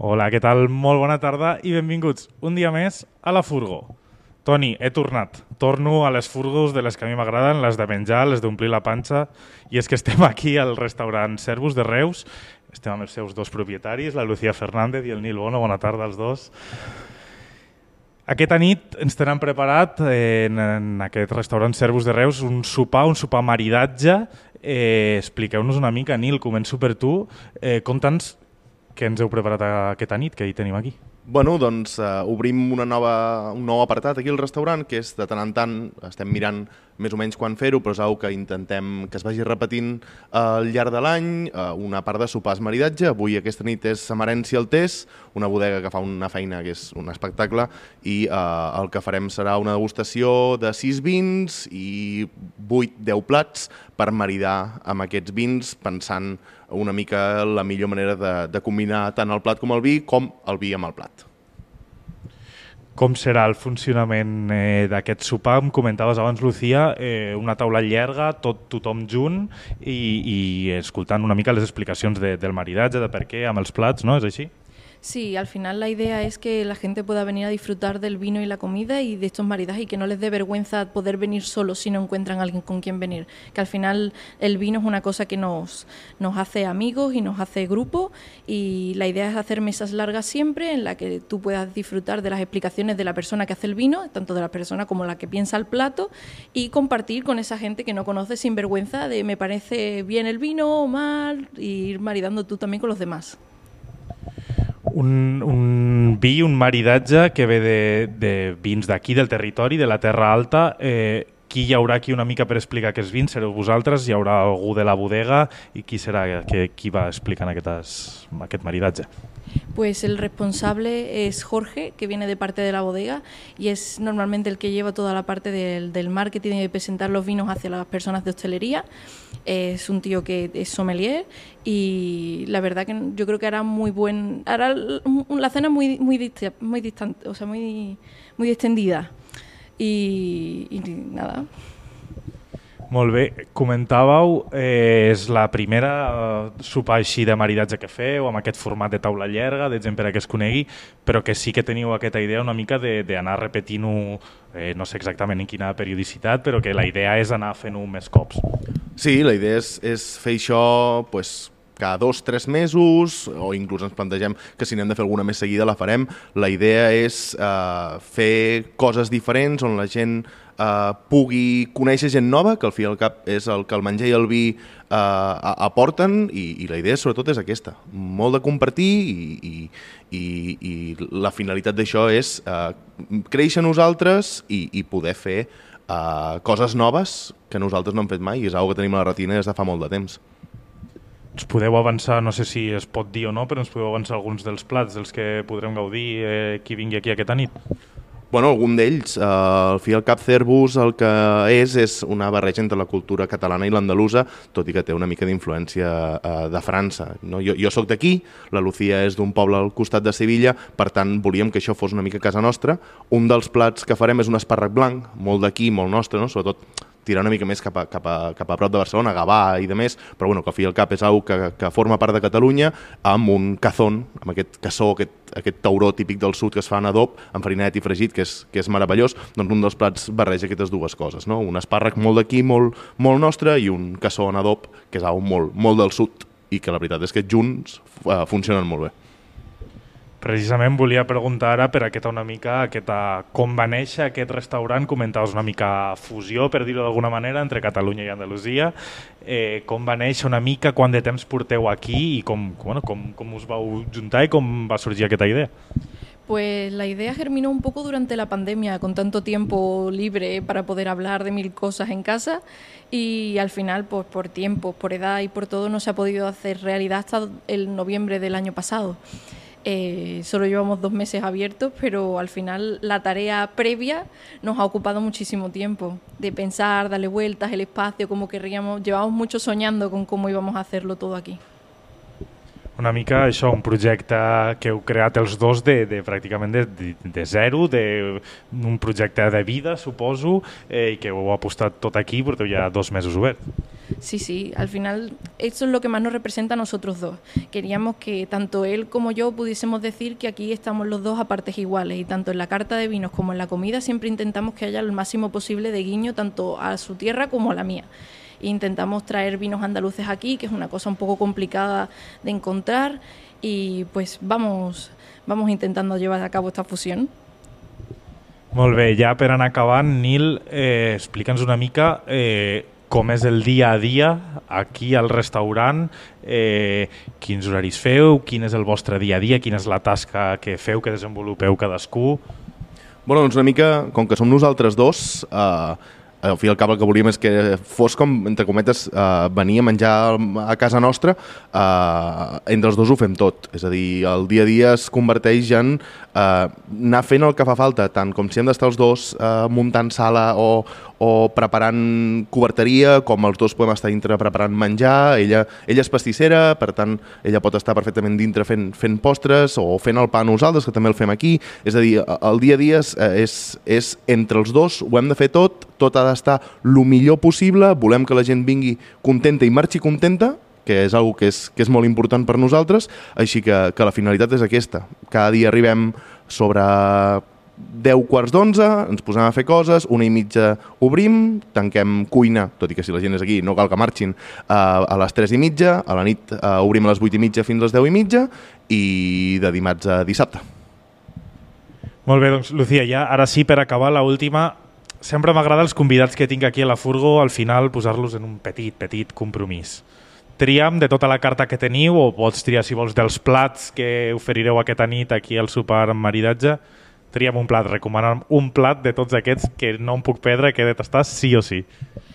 Hola, què tal? Molt bona tarda i benvinguts un dia més a la Furgo. Toni, he tornat. Torno a les furgos de les que a mi m'agraden, les de menjar, les d'omplir la panxa, i és que estem aquí al restaurant Servus de Reus. Estem amb els seus dos propietaris, la Lucía Fernández i el Nil Bono. Bona tarda als dos. Aquesta nit ens tenen preparat en aquest restaurant Servus de Reus un sopar maridatge. Expliqueu-nos una mica, Nil, començo per tu. Conta'ns què ens heu preparat aquesta nit, que hi tenim aquí. Bueno, doncs obrim un nou apartat aquí al restaurant, que és de tant en tant, estem mirant més o menys quan fer-ho, però és una que intentem que es vagi repetint al llarg de l'any, una part de sopars maridatge. Avui aquesta nit és Samarència al Tés, una bodega que fa una feina que és un espectacle, i el que farem serà una degustació de 6 vins i 8-10 plats per maridar amb aquests vins, pensant una mica la millor manera de combinar tant el plat com el vi, com el vi amb el plat. Com serà el funcionament d'aquest sopar? Em comentaves abans, Lucía, una taula llarga, tothom junt i escoltant una mica les explicacions del maridatge, de per què, amb els plats, no? És així? Sí, al final la idea es que la gente pueda venir a disfrutar del vino y la comida y de estos maridajes y que no les dé vergüenza poder venir solos si no encuentran a alguien con quien venir. Que al final el vino es una cosa que nos hace amigos y nos hace grupo, y la idea es hacer mesas largas siempre en la que tú puedas disfrutar de las explicaciones de la persona que hace el vino, tanto de la persona como la que piensa el plato, y compartir con esa gente que no conoce sin vergüenza de me parece bien el vino o mal, y ir maridando tú también con los demás. Un vi, un maridatge que ve de vins d'aquí, del territori, de la Terra Alta. Qui hi haurà aquí una mica per explicar aquests vins? Sereu vosaltres? Hi haurà algú de la bodega? I qui serà qui va explicant aquest maridatge? Pues el responsable es Jorge, que viene de parte de la bodega y es normalmente el que lleva toda la parte del marketing y de presentar los vinos hacia las personas de hostelería. Es un tío que es sommelier y la verdad que yo creo que hará la cena muy distante, o sea, muy extendida. Y nada. Molt bé. Comentàveu, és la primera sopar així de maridatge que feu, amb aquest format de taula llarga, de gent per a que es conegui, però que sí que teniu aquesta idea una mica d'anar repetint-ho, no sé exactament en quina periodicitat, però que la idea és anar fent-ho més cops. Sí, la idea és fer això cada 2-3 mesos, o inclús ens plantegem que si n'hem de fer alguna més seguida la farem. La idea és fer coses diferents on la gent pugui conèixer gent nova, que al fi i al cap és el que el menjar i el vi aporten, i la idea sobretot és aquesta, molt de compartir, i la finalitat d'això és créixer nosaltres i poder fer coses noves que nosaltres no hem fet mai, i és una que tenim a la retina des de fa molt de temps. Ens podeu avançar, no sé si es pot dir o no, però ens podeu avançar alguns dels plats dels que podrem gaudir qui vingui aquí aquesta nit? Bueno, algun d'ells. Al fi i al cap, Servus el que és una barreja entre la cultura catalana i l'andalusa, tot i que té una mica d'influència de França. No? Jo soc d'aquí, la Lucía és d'un poble al costat de Sevilla, per tant volíem que això fos una mica casa nostra. Un dels plats que farem és un espàrrec blanc, molt d'aquí, molt nostre, no? Sobretot tirar una mica més cap a prop de Barcelona, Gavà i de més, però bueno, que al fi i al cap és una que forma part de Catalunya, amb un cazón, amb aquest caçó, aquest tauró típic del sud que es fa en adob, amb farinet i fregit, que és meravellós. Doncs un dels plats barreja aquestes dues coses, no? Un espàrrec molt d'aquí, molt nostre, i un caçó en adob, que és molt del sud, i que la veritat és que junts funcionen molt bé. Precisament volia preguntar ara per com va néixer aquest restaurant. Comentaves una mica fusió, per dir-ho d'alguna manera, entre Catalunya i Andalusia. Com va néixer una mica, quant de temps porteu aquí i com us vau juntar i com va sorgir aquesta idea? Pues la idea germinó un poco durante la pandemia, con tanto tiempo libre para poder hablar de mil cosas en casa, y al final, pues por tiempo, por edad y por todo, no se ha podido hacer realidad hasta el noviembre del año pasado. Solo llevamos 2 meses abiertos, pero al final la tarea previa nos ha ocupado muchísimo tiempo, de pensar, darle vueltas, el espacio, como querríamos. Llevamos mucho soñando con cómo íbamos a hacerlo todo aquí. Una mica això, un projecte que heu creat els dos pràcticament de zero, un projecte de vida, suposo, i que heu apostat tot aquí, porteu ja 2 mesos obert. Sí, al final esto es lo que más nos representa a nosotros dos. Queríamos que tanto él como yo pudiésemos decir que aquí estamos los dos a partes iguales y tanto en la carta de vinos como en la comida siempre intentamos que haya el máximo posible de guiño tanto a su tierra como a la mía. Intentamos traer vinos andaluces aquí, que es una cosa un poco complicada de encontrar y pues vamos intentando llevar a cabo esta fusión. Molt bé, ja per anar acabant, Nil, explica'ns una mica com és el dia a dia aquí al restaurant, quins horaris feu, quin és el vostre dia a dia, quina és la tasca que feu, que desenvolupeu cadascú. Bueno, doncs una mica, com que som nosaltres dos, al fi i al cap el que volíem és que fos com, entre cometes, venir a menjar a casa nostra, entre els dos ho fem tot. És a dir, el dia a dia es converteix en anar fent el que fa falta, tant com si hem d'estar els dos muntant sala o preparant coberteria, com els dos podem estar dintre preparant menjar. Ella és pastissera, per tant, ella pot estar perfectament dintre fent postres o fent el pa a nosaltres, que també el fem aquí. És a dir, el dia a dia és entre els dos, ho hem de fer tot ha d'estar el millor possible, volem que la gent vingui contenta i marxi contenta, que és una cosa que és molt important per nosaltres, així que la finalitat és aquesta. Cada dia arribem sobre 10 quarts d'11, ens posem a fer coses, 1:30 obrim, tanquem cuina, tot i que si la gent és aquí no cal que marxin, a les 3:30, a la nit obrim a les 8:30 fins a les 10:30 i de dimarts a dissabte. Molt bé, doncs Lucía, ja ara sí, per acabar, la última. Sempre m'agrada els convidats que tinc aquí a la Furgo al final posar-los en un petit compromís. Tria'm de tota la carta que teniu, o pots triar si vols dels plats que oferireu aquesta nit aquí al sopar amb maridatge. Tria'm un plat, recomana'm un plat de tots aquests que no em puc perdre, que he de tastar sí o sí.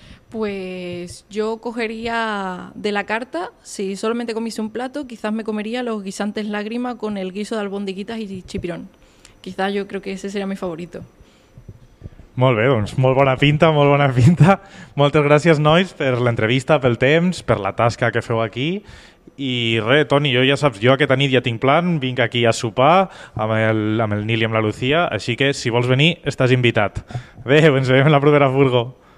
Pues yo cogería de la carta, si solamente comiese un plato, quizás me comería los guisantes lágrima con el guiso de albondiguitas y chipirón. Quizás yo creo que ese sería mi favorito. Molt bé, doncs molt bona pinta, molt bona pinta. Moltes gràcies, nois, per l'entrevista, pel temps, per la tasca que feu aquí. I res, Toni, jo ja saps, jo aquesta nit ja tinc plan, vinc aquí a sopar amb el Nil i amb la Lucía, així que si vols venir estàs invitat. Adéu, ens veiem en la propera Furgo.